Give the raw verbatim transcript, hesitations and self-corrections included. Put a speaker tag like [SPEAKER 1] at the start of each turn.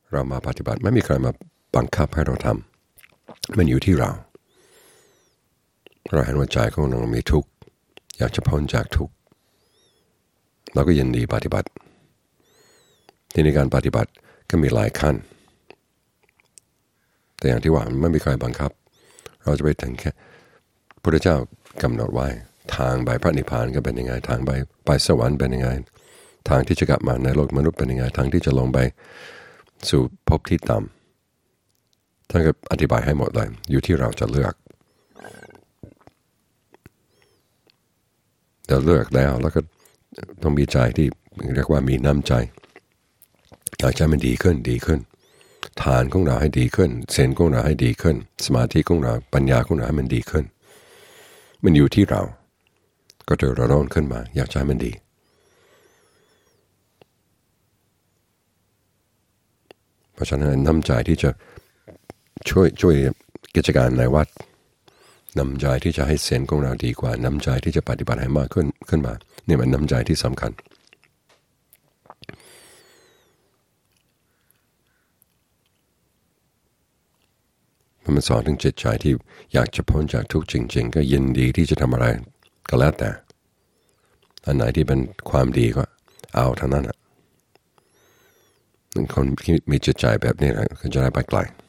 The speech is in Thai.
[SPEAKER 1] เรามาปฏิบัติไม่มีใครมาบังคับให้เราทำมันอยู่ที่เราเราเห็นว่าใจของเรามีทุกข์อยากจะพ้นจากทุกข์เราก็ยินดีปฏิบัติที่ในการปฏิบัติก็มีหลายขั้นแต่อย่างที่ว่ามันไม่มีใครบังคับเราจะไปถึงแค่พระพุทธเจ้ากำหนดไว้ทางไปพระนิพพานก็เป็นยังไงทางไปไปสวรรค์เป็นยังไงทางที่จะกลับมาในโลกมนุษย์เป็นยังไงทางที่จะลงไปสู่ภพที่ต่ำท่านก็อธิบายให้หมดเลยอยู่ที่เราจะเลือกเราเลือกแล้วแล้วก็ต้องมีใจที่เรียกว่ามีน้ำใจอยากจะมันดีขึ้นดีขึ้นทานของเราให้ดีขึ้นศีลของเราให้ดีขึ้นสมาธิของเราปัญญาของเราให้มันดีขึ้นมันอยู่ที่เราก็จะระร้อนขึ้นมาอยากจะให้มันดีเพราะฉะนั้นน้ำใจที่จะช่วยช่วยกิจการในวัดน้ำใจที่จะให้ศีลของเราดีกว่าน้ำใจที่จะปฏิบัติให้มากขึ้นขึ้นมาเนี่ยมันน้ำใจที่สำคัญมันสอนถึงจิตใจที่อยากจะพ้นจากทุกข์จริงๆก็ยินดีที่จะทำอะไรก็แล้วแต่อันไหนที่เป็นความดีก็เอาทั้งนั้นอ่ะคนที่มีจิตใจแบบนี้นะก็จะได้ไปไกล